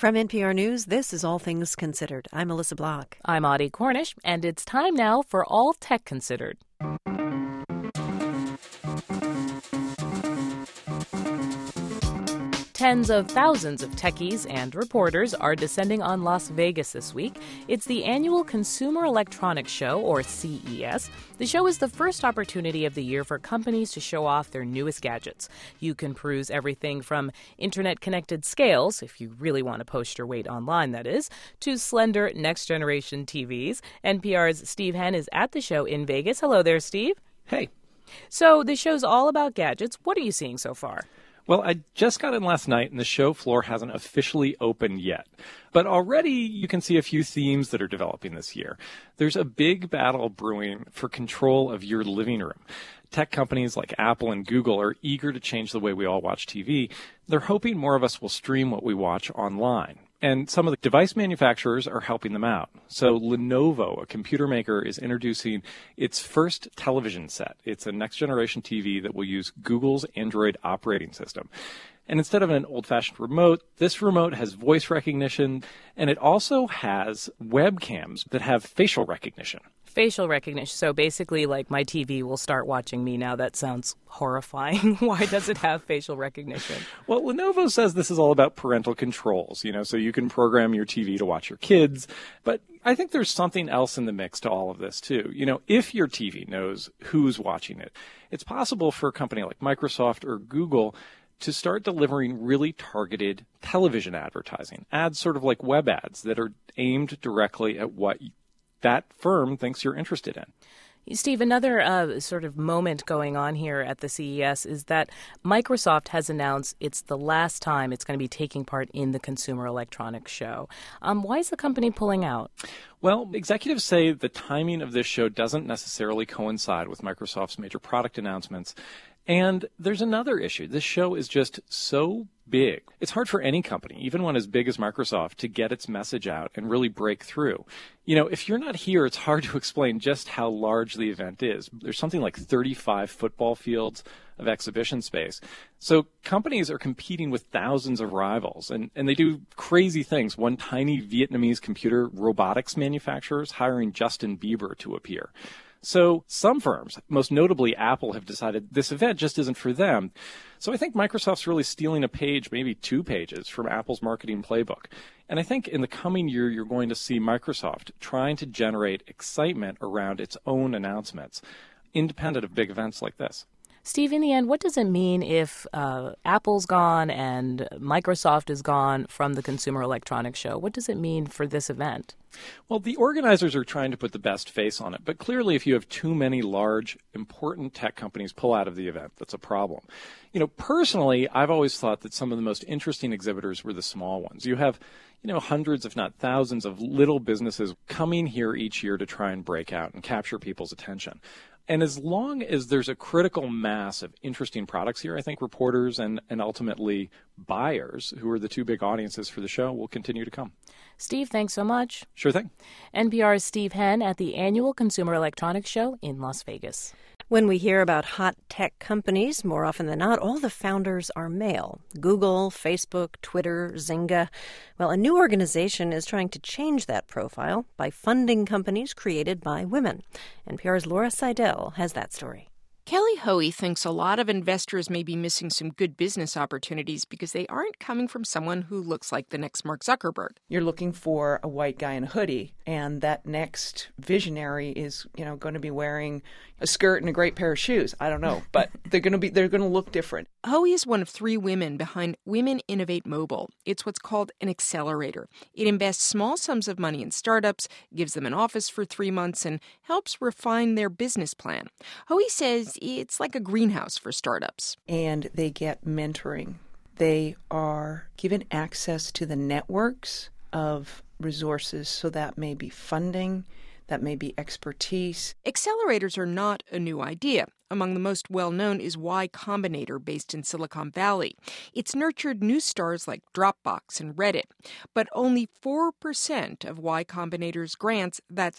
From NPR News, this is All Things Considered. I'm Melissa Block. I'm Audie Cornish, and it's time now for All Tech Considered. Tens of thousands of techies and reporters are descending on Las Vegas this week. It's the annual Consumer Electronics Show, or CES. The show is the first opportunity of the year for companies to show off their newest gadgets. You can peruse everything from internet-connected scales, if you really want to post your weight online, that is, to slender next-generation TVs. NPR's Steve Henn is at the show in Vegas. Hello there, Steve. Hey. So the show's all about gadgets. What are you seeing so far? Well, I just got in last night, and the show floor hasn't officially opened yet. But already you can see a few themes that are developing this year. There's a big battle brewing for control of your living room. Tech companies like Apple and Google are eager to change the way we all watch TV. They're hoping more of us will stream what we watch online. And some of the device manufacturers are helping them out. So Lenovo, a computer maker, is introducing its first television set. It's a next-generation TV that will use Google's Android operating system. And instead of an old-fashioned remote, this remote has voice recognition, and it also has webcams that have facial recognition. Facial recognition. So basically, like, my TV will start watching me now. That sounds horrifying. Why does it have facial recognition? Well, Lenovo says this is all about parental controls, so you can program your TV to watch your kids. But I think there's something else in the mix to all of this, too. If your TV knows who's watching it, it's possible for a company like Microsoft or Google to start delivering really targeted television advertising, ads sort of like web ads that are aimed directly at what that firm thinks you're interested in. Steve, another sort of moment going on here at the CES is that Microsoft has announced it's the last time it's going to be taking part in the Consumer Electronics Show. Why is the company pulling out? Well, executives say the timing of this show doesn't necessarily coincide with Microsoft's major product announcements. And there's another issue. This show is just so big. It's hard for any company, even one as big as Microsoft, to get its message out and really break through. If you're not here, it's hard to explain just how large the event is. There's something like 35 football fields of exhibition space. So companies are competing with thousands of rivals, and they do crazy things. One tiny Vietnamese computer robotics manufacturer is hiring Justin Bieber to appear. So some firms, most notably Apple, have decided this event just isn't for them. So I think Microsoft's really stealing a page, maybe 2 pages, from Apple's marketing playbook. And I think in the coming year, you're going to see Microsoft trying to generate excitement around its own announcements, independent of big events like this. Steve, in the end, what does it mean if Apple's gone and Microsoft is gone from the Consumer Electronics Show? What does it mean for this event? Well, the organizers are trying to put the best face on it, but clearly if you have too many large, important tech companies pull out of the event, that's a problem. Personally, I've always thought that some of the most interesting exhibitors were the small ones. You have, hundreds, if not thousands, of little businesses coming here each year to try and break out and capture people's attention. And as long as there's a critical mass of interesting products here, I think reporters and ultimately buyers, who are the 2 big audiences for the show, will continue to come. Steve, thanks so much. Sure thing. NPR's Steve Henn at the annual Consumer Electronics Show in Las Vegas. When we hear about hot tech companies, more often than not, all the founders are male. Google, Facebook, Twitter, Zynga. Well, a new organization is trying to change that profile by funding companies created by women. NPR's Laura Seidel has that story. Kelly Hoey thinks a lot of investors may be missing some good business opportunities because they aren't coming from someone who looks like the next Mark Zuckerberg. You're looking for a white guy in a hoodie, and that next visionary is, going to be wearing a skirt and a great pair of shoes. I don't know, but they're going to look different. Hoey is one of 3 women behind Women Innovate Mobile. It's what's called an accelerator. It invests small sums of money in startups, gives them an office for 3 months, and helps refine their business plan. Hoey says it's like a greenhouse for startups. And they get mentoring. They are given access to the networks of resources, so that may be funding, that may be expertise. Accelerators are not a new idea. Among the most well-known is Y Combinator, based in Silicon Valley. It's nurtured new stars like Dropbox and Reddit. But only 4% of Y Combinator's grants, that's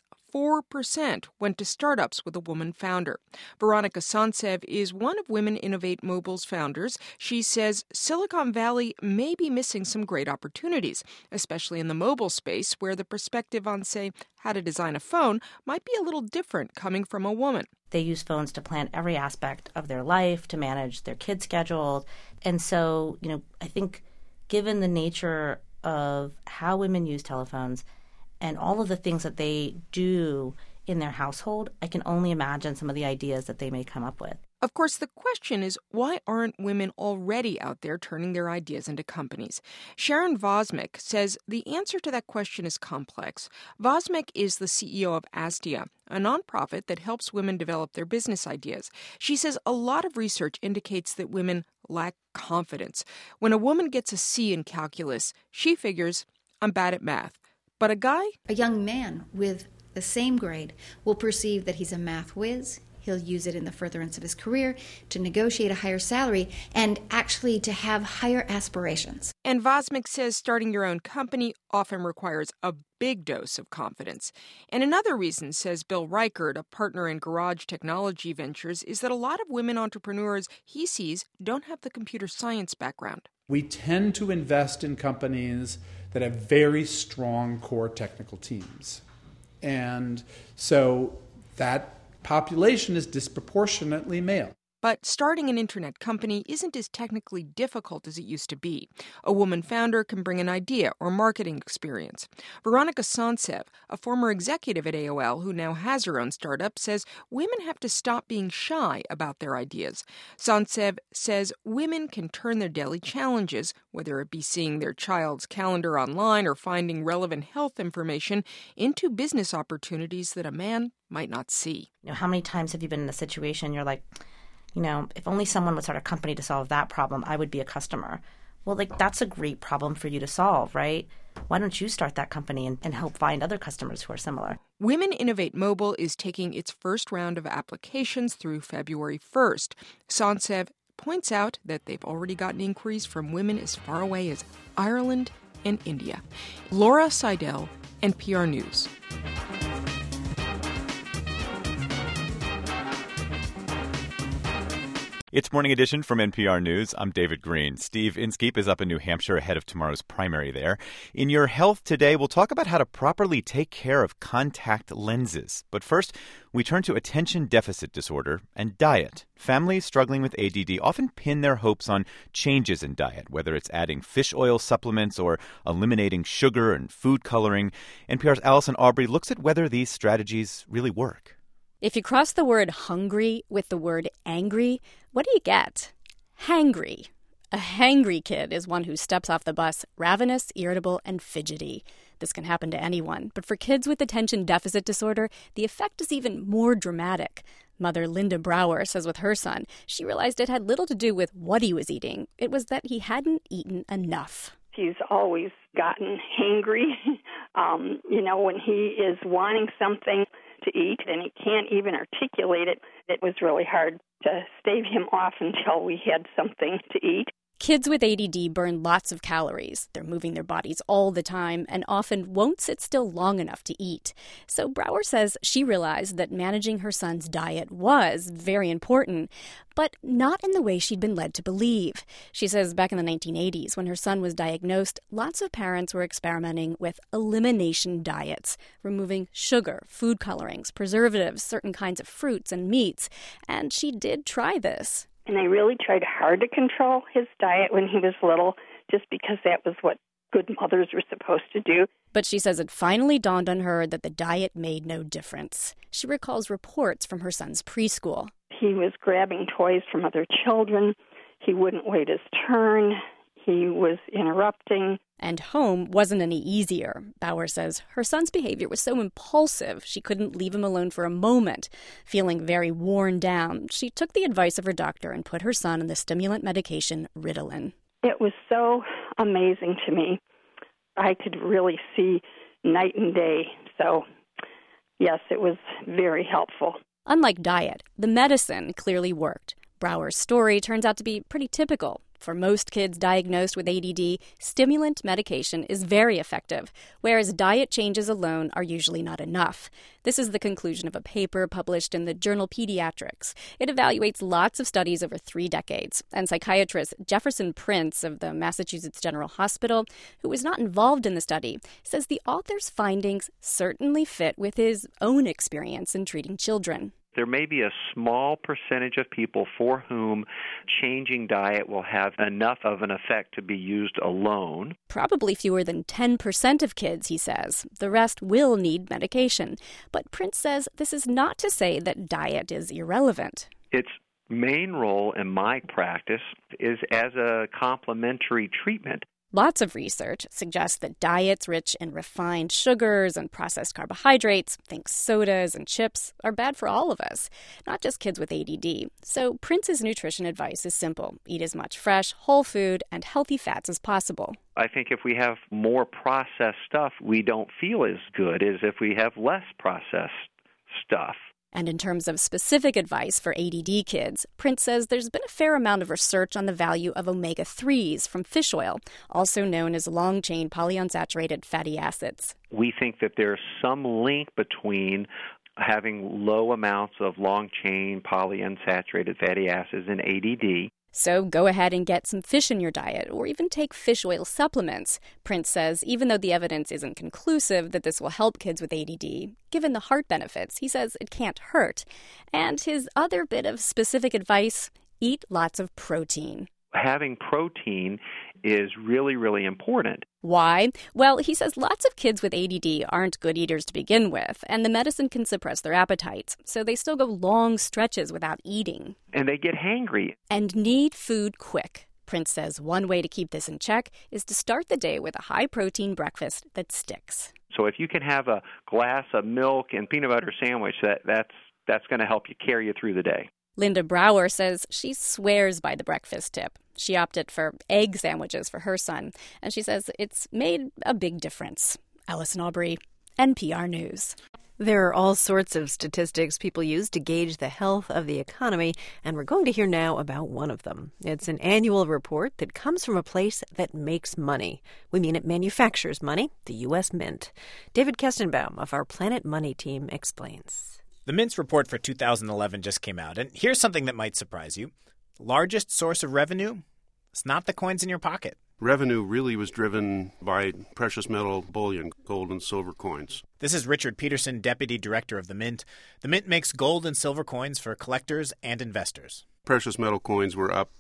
4%, went to startups with a woman founder. Veronica Sontsev is one of Women Innovate Mobile's founders. She says Silicon Valley may be missing some great opportunities, especially in the mobile space, where the perspective on, say, how to design a phone might be a little different coming from a woman. They use phones to plan every aspect of their life, to manage their kids' schedules. And so, I think given the nature of how women use telephones and all of the things that they do in their household, I can only imagine some of the ideas that they may come up with. Of course, the question is, why aren't women already out there turning their ideas into companies? Sharon Vosmek says the answer to that question is complex. Vosmek is the CEO of Astia, a nonprofit that helps women develop their business ideas. She says a lot of research indicates that women lack confidence. When a woman gets a C in calculus, she figures, I'm bad at math. But a guy? A young man with the same grade will perceive that he's a math whiz. He'll use it in the furtherance of his career to negotiate a higher salary and actually to have higher aspirations. And Vosmek says starting your own company often requires a big dose of confidence. And another reason, says Bill Reichert, a partner in Garage Technology Ventures, is that a lot of women entrepreneurs he sees don't have the computer science background. We tend to invest in companies that have very strong core technical teams. And so that population is disproportionately male. But starting an internet company isn't as technically difficult as it used to be. A woman founder can bring an idea or marketing experience. Veronica Sontsev, a former executive at AOL who now has her own startup, says women have to stop being shy about their ideas. Sontsev says women can turn their daily challenges, whether it be seeing their child's calendar online or finding relevant health information, into business opportunities that a man might not see. How many times have you been in a situation you're like, if only someone would start a company to solve that problem, I would be a customer. Well, that's a great problem for you to solve, right? Why don't you start that company and help find other customers who are similar? Women Innovate Mobile is taking its first round of applications through February 1st. Sontsev points out that they've already gotten inquiries from women as far away as Ireland and India. Laura Seidel, NPR News. It's Morning Edition from NPR News. I'm David Green. Steve Inskeep is up in New Hampshire ahead of tomorrow's primary there. In Your Health today, we'll talk about how to properly take care of contact lenses. But first, we turn to attention deficit disorder and diet. Families struggling with ADD often pin their hopes on changes in diet, whether it's adding fish oil supplements or eliminating sugar and food coloring. NPR's Allison Aubrey looks at whether these strategies really work. If you cross the word hungry with the word angry, what do you get? Hangry. A hangry kid is one who steps off the bus ravenous, irritable, and fidgety. This can happen to anyone, but for kids with attention deficit disorder, the effect is even more dramatic. Mother Linda Brower says with her son, she realized it had little to do with what he was eating. It was that he hadn't eaten enough. He's always gotten hangry. When he is wanting something to eat and he can't even articulate it, it was really hard to stave him off until we had something to eat. Kids with ADD burn lots of calories. They're moving their bodies all the time and often won't sit still long enough to eat. So Brower says she realized that managing her son's diet was very important, but not in the way she'd been led to believe. She says back in the 1980s, when her son was diagnosed, lots of parents were experimenting with elimination diets, removing sugar, food colorings, preservatives, certain kinds of fruits and meats. And she did try this. And they really tried hard to control his diet when he was little, just because that was what good mothers were supposed to do. But she says it finally dawned on her that the diet made no difference. She recalls reports from her son's preschool. He was grabbing toys from other children. He wouldn't wait his turn. He was interrupting. And home wasn't any easier. Bauer says her son's behavior was so impulsive she couldn't leave him alone for a moment. Feeling very worn down, she took the advice of her doctor and put her son on the stimulant medication Ritalin. It was so amazing to me. I could really see night and day. So, yes, it was very helpful. Unlike diet, the medicine clearly worked. Brower's story turns out to be pretty typical. For most kids diagnosed with ADD, stimulant medication is very effective, whereas diet changes alone are usually not enough. This is the conclusion of a paper published in the journal Pediatrics. It evaluates lots of studies over 3 decades, and psychiatrist Jefferson Prince of the Massachusetts General Hospital, who was not involved in the study, says the author's findings certainly fit with his own experience in treating children. There may be a small percentage of people for whom changing diet will have enough of an effect to be used alone. Probably fewer than 10% of kids, he says. The rest will need medication. But Prince says this is not to say that diet is irrelevant. Its main role in my practice is as a complementary treatment. Lots of research suggests that diets rich in refined sugars and processed carbohydrates, think sodas and chips, are bad for all of us, not just kids with ADD. So Prince's nutrition advice is simple. Eat as much fresh, whole food and healthy fats as possible. I think if we have more processed stuff, we don't feel as good as if we have less processed stuff. And in terms of specific advice for ADD kids, Prince says there's been a fair amount of research on the value of omega-3s from fish oil, also known as long-chain polyunsaturated fatty acids. We think that there's some link between having low amounts of long-chain polyunsaturated fatty acids and ADD. So go ahead and get some fish in your diet, or even take fish oil supplements. Prince says even though the evidence isn't conclusive that this will help kids with ADD, given the heart benefits, he says it can't hurt. And his other bit of specific advice, eat lots of protein. Having protein is really, really important. Why? Well, he says lots of kids with ADD aren't good eaters to begin with, and the medicine can suppress their appetites, so they still go long stretches without eating. And they get hangry. And need food quick. Prince says one way to keep this in check is to start the day with a high-protein breakfast that sticks. So if you can have a glass of milk and peanut butter sandwich, that's going to help you carry you through the day. Linda Brower says she swears by the breakfast tip. She opted for egg sandwiches for her son, and she says it's made a big difference. Allison Aubrey, NPR News. There are all sorts of statistics people use to gauge the health of the economy, and we're going to hear now about one of them. It's an annual report that comes from a place that makes money. We mean it manufactures money, the U.S. Mint. David Kestenbaum of our Planet Money team explains. The Mint's report for 2011 just came out, and here's something that might surprise you. Largest source of revenue? It's not the coins in your pocket. Revenue really was driven by precious metal bullion, gold and silver coins. This is Richard Peterson, Deputy Director of the Mint. The Mint makes gold and silver coins for collectors and investors. Precious metal coins were up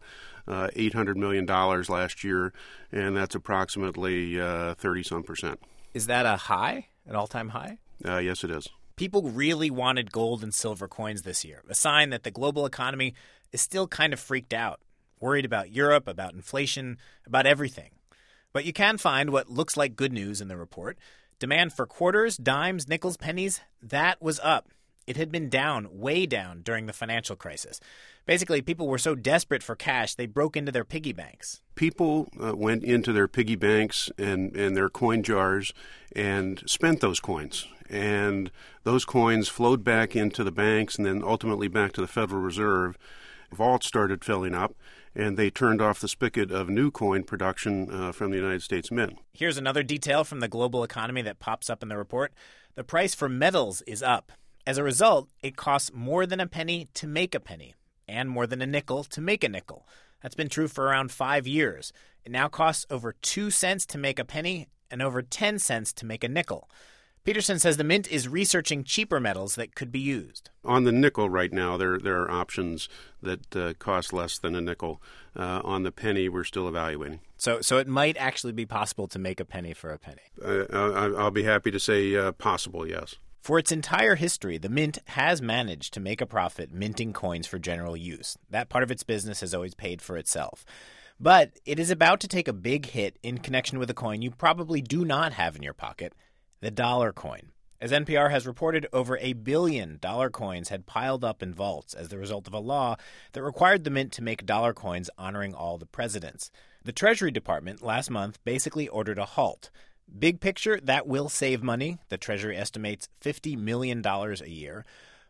$800 million last year, and that's approximately 30-some%. Is that a high, an all-time high? Yes, it is. People really wanted gold and silver coins this year, a sign that the global economy is still kind of freaked out, worried about Europe, about inflation, about everything. But you can find what looks like good news in the report. Demand for quarters, dimes, nickels, pennies, that was up. It had been down, way down, during the financial crisis. Basically, people were so desperate for cash, they broke into their piggy banks. People went into their piggy banks and their coin jars and spent those coins. And those coins flowed back into the banks and then ultimately back to the Federal Reserve. Vaults started filling up, and they turned off the spigot of new coin production from the United States Mint. Here's another detail from the global economy that pops up in the report. The price for metals is up. As a result, it costs more than a penny to make a penny, and more than a nickel to make a nickel. That's been true for around 5 years. It now costs over 2 cents to make a penny and over 10 cents to make a nickel. Peterson says the Mint is researching cheaper metals that could be used. On the nickel right now, there are options that cost less than a nickel. On the penny, we're still evaluating. So it might actually be possible to make a penny for a penny. I'll be happy to say possible, yes. For its entire history, the Mint has managed to make a profit minting coins for general use. That part of its business has always paid for itself. But it is about to take a big hit in connection with a coin you probably do not have in your pocket, the dollar coin. As NPR has reported, over $1 billion dollar coins had piled up in vaults as the result of a law that required the Mint to make dollar coins honoring all the presidents. The Treasury Department last month basically ordered a halt. Big picture, that will save money. The Treasury estimates $50 million a year.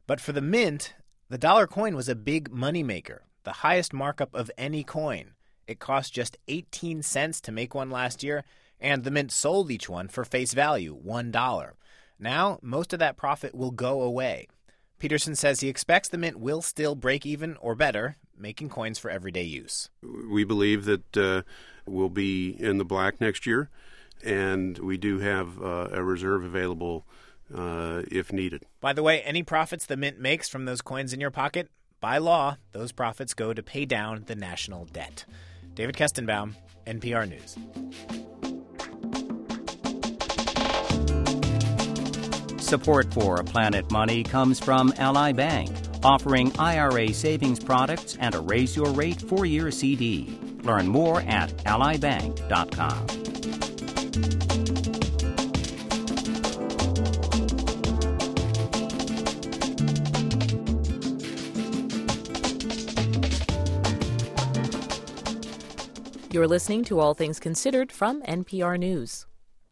But for the Mint, the dollar coin was a big moneymaker, the highest markup of any coin. It cost just 18 cents to make one last year, and the Mint sold each one for face value, $1. Now, most of that profit will go away. Peterson says he expects the Mint will still break even or better, making coins for everyday use. We believe that we'll be in the black next year, and we do have a reserve available if needed. By the way, any profits the Mint makes from those coins in your pocket, by law, those profits go to pay down the national debt. David Kestenbaum, NPR News. Support for Planet Money comes from Ally Bank, offering IRA savings products and a Raise Your Rate 4-year CD. Learn more at allybank.com. You're listening to All Things Considered from NPR News.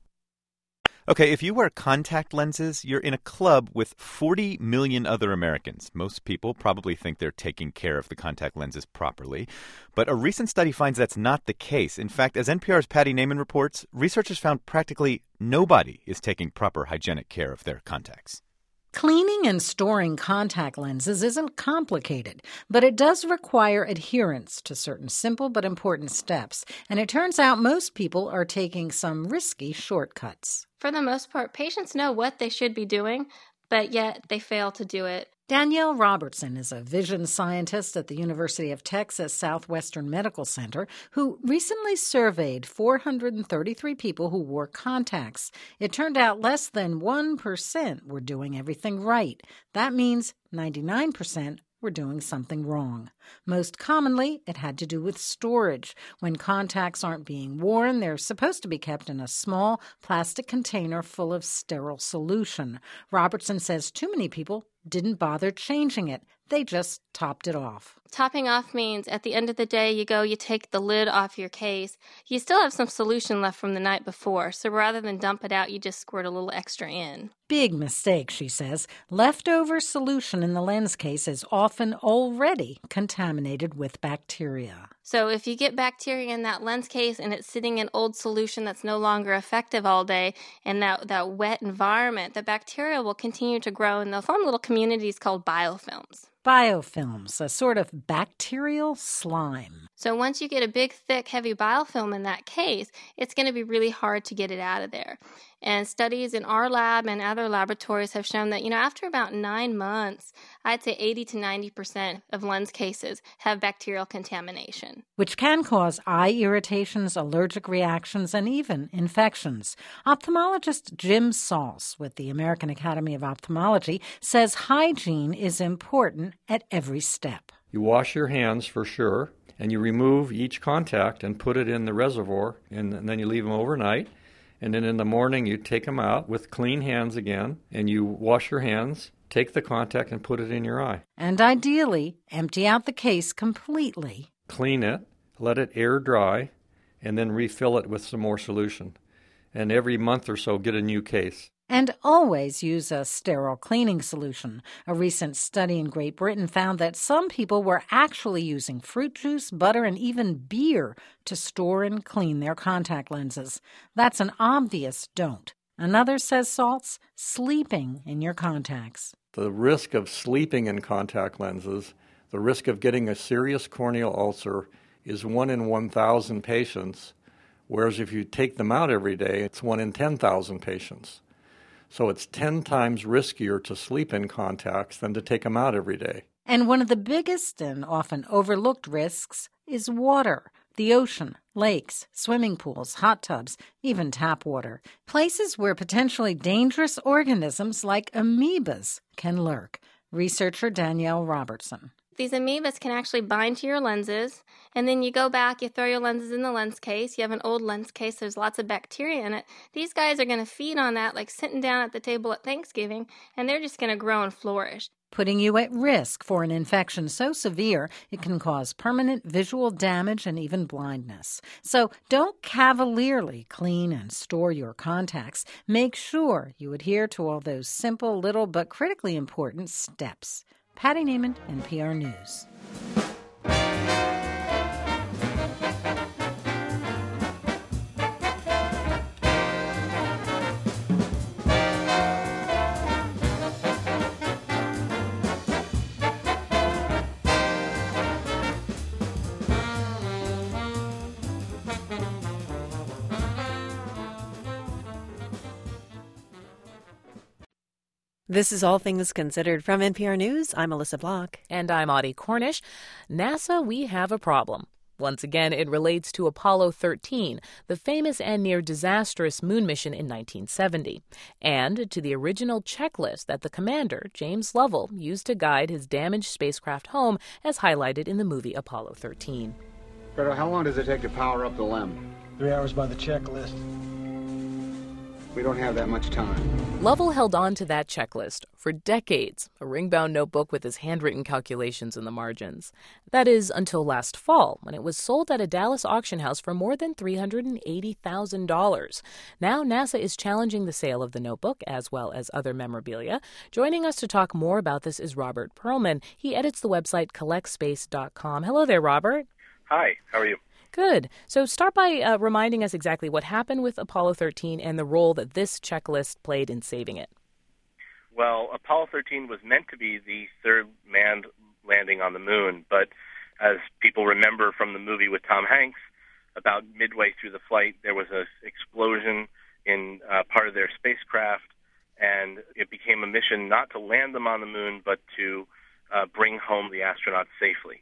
Okay, if you wear contact lenses, you're in a club with 40 million other Americans. Most people probably think they're taking care of the contact lenses properly. But a recent study finds that's not the case. In fact, as NPR's Patty Naiman reports, researchers found practically nobody is taking proper hygienic care of their contacts. Cleaning and storing contact lenses isn't complicated, but it does require adherence to certain simple but important steps. And it turns out most people are taking some risky shortcuts. For the most part, patients know what they should be doing, but yet they fail to do it. Danielle Robertson is a vision scientist at the University of Texas Southwestern Medical Center who recently surveyed 433 people who wore contacts. It turned out less than 1% were doing everything right. That means 99% were doing something wrong. Most commonly, it had to do with storage. When contacts aren't being worn, they're supposed to be kept in a small plastic container full of sterile solution. Robertson says too many people didn't bother changing it. They just topped it off. Topping off means at the end of the day, you take the lid off your case. You still have some solution left from the night before, so rather than dump it out, you just squirt a little extra in. Big mistake, she says. Leftover solution in the lens case is often already contaminated with bacteria. So if you get bacteria in that lens case and it's sitting in old solution that's no longer effective all day, and that wet environment, the bacteria will continue to grow and they'll form little communities called biofilms. Biofilms, a sort of bacterial slime. So once you get a big, thick, heavy biofilm in that case, it's going to be really hard to get it out of there. And studies in our lab and other laboratories have shown that, after about 9 months, I'd say 80 to 90% of lens cases have bacterial contamination. Which can cause eye irritations, allergic reactions, and even infections. Ophthalmologist Jim Salz with the American Academy of Ophthalmology says hygiene is important at every step. You wash your hands for sure, and you remove each contact and put it in the reservoir, and then you leave them overnight. And then in the morning, you take them out with clean hands again, and you wash your hands, take the contact, and put it in your eye. And ideally, empty out the case completely. Clean it, let it air dry, and then refill it with some more solution. And every month or so, get a new case. And always use a sterile cleaning solution. A recent study in Great Britain found that some people were actually using fruit juice, butter, and even beer to store and clean their contact lenses. That's an obvious don't. Another, says Salz, sleeping in your contacts. The risk of sleeping in contact lenses, the risk of getting a serious corneal ulcer is 1 in 1,000 patients, whereas if you take them out every day, it's 1 in 10,000 patients. So it's 10 times riskier to sleep in contacts than to take them out every day. And one of the biggest and often overlooked risks is water. The ocean, lakes, swimming pools, hot tubs, even tap water. Places where potentially dangerous organisms like amoebas can lurk. Researcher Danielle Robertson. These amoebas can actually bind to your lenses, and then you go back, you throw your lenses in the lens case. You have an old lens case, there's lots of bacteria in it. These guys are going to feed on that like sitting down at the table at Thanksgiving, and they're just going to grow and flourish. putting you at risk for an infection so severe it can cause permanent visual damage and even blindness. So don't cavalierly clean and store your contacts. Make sure you adhere to all those simple, little, but critically important steps. Patty Neiman, NPR News. This is All Things Considered from NPR News. I'm Melissa Block. And I'm Audie Cornish. NASA, we have a problem. Once again, it relates to Apollo 13, the famous and near disastrous moon mission in 1970, and to the original checklist that the commander, James Lovell, used to guide his damaged spacecraft home, as highlighted in the movie Apollo 13. Fredo, how long does it take to power up the LEM? 3 hours by the checklist. We don't have that much time. Lovell held on to that checklist for decades, a ring-bound notebook with his handwritten calculations in the margins. That is, until last fall, when it was sold at a Dallas auction house for more than $380,000. Now NASA is challenging the sale of the notebook, as well as other memorabilia. Joining us to talk more about this is Robert Perlman. He edits the website collectspace.com. Hello there, Robert. Hi, how are you? Good. So start by reminding us exactly what happened with Apollo 13 and the role that this checklist played in saving it. Well, Apollo 13 was meant to be the third manned landing on the moon, but as people remember from the movie with Tom Hanks, about midway through the flight, there was an explosion in part of their spacecraft, and it became a mission not to land them on the moon, but to bring home the astronauts safely.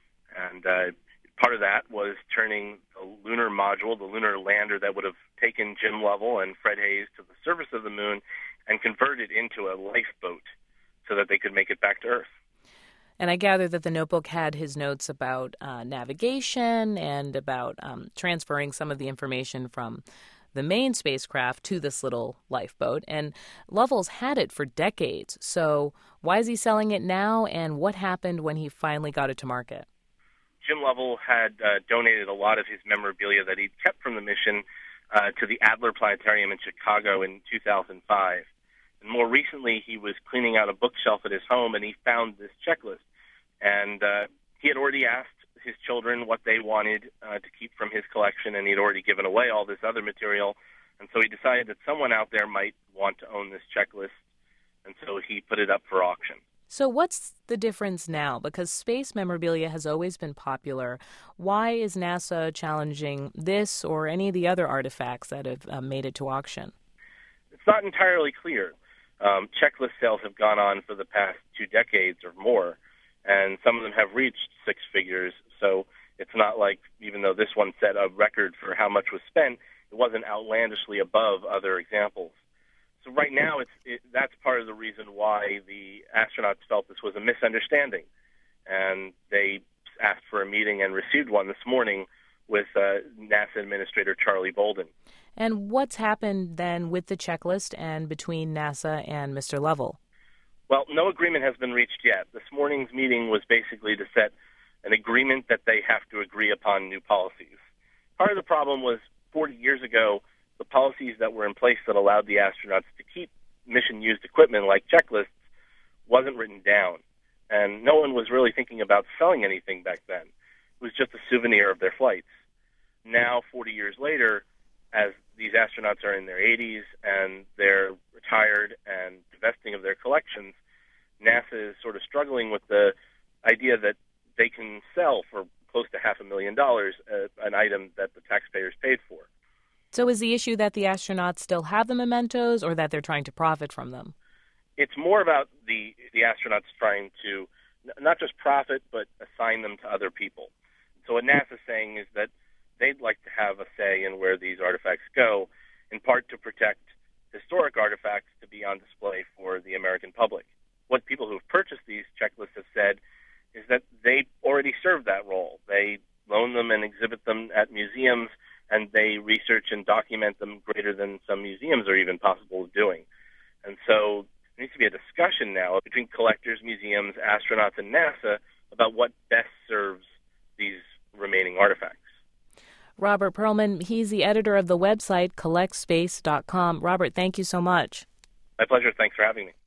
And part of that was turning the lunar module, the lunar lander that would have taken Jim Lovell and Fred Haise to the surface of the moon, and convert it into a lifeboat so that they could make it back to Earth. And I gather that the notebook had his notes about navigation and about transferring some of the information from the main spacecraft to this little lifeboat. And Lovell's had it for decades. So why is he selling it now, and what happened when he finally got it to market? Jim Lovell had donated a lot of his memorabilia that he'd kept from the mission to the Adler Planetarium in Chicago in 2005. And more recently, he was cleaning out a bookshelf at his home, and he found this checklist. And he had already asked his children what they wanted to keep from his collection, and he'd already given away all this other material. And so he decided that someone out there might want to own this checklist, and so he put it up for auction. So what's the difference now? Because space memorabilia has always been popular. Why is NASA challenging this or any of the other artifacts that have made it to auction? It's not entirely clear. Checklist sales have gone on for the past 2 decades or more, and some of them have reached 6 figures. So it's not like, even though this one set a record for how much was spent, it wasn't outlandishly above other examples. So right now, that's part of the reason why the astronauts felt this was a misunderstanding. And they asked for a meeting and received one this morning with NASA Administrator Charlie Bolden. And what's happened then with the checklist and between NASA and Mr. Lovell? Well, no agreement has been reached yet. This morning's meeting was basically to set an agreement that they have to agree upon new policies. Part of the problem was 40 years ago, the policies that were in place that allowed the astronauts to keep mission-used equipment like checklists wasn't written down. And no one was really thinking about selling anything back then. It was just a souvenir of their flights. Now, 40 years later, as these astronauts are in their 80s and they're retired and divesting of their collections, NASA is sort of struggling with the idea that they can sell for close to $500,000 an item that the taxpayers paid for. So is the issue that the astronauts still have the mementos, or that they're trying to profit from them? It's more about the astronauts trying to not just profit, but assign them to other people. So what NASA's saying is that they'd like to have a say in where these artifacts go, in part to protect historic artifacts to be on display for the American public. What people who have purchased these checklists have said is that they already serve that role. They loan them and exhibit them at museums, and they research and document them greater than some museums are even possible of doing. And so There needs to be a discussion now between collectors, museums, astronauts, and NASA about what best serves these remaining artifacts. Robert Pearlman, he's the editor of the website collectspace.com. Robert, thank you so much. My pleasure. Thanks for having me.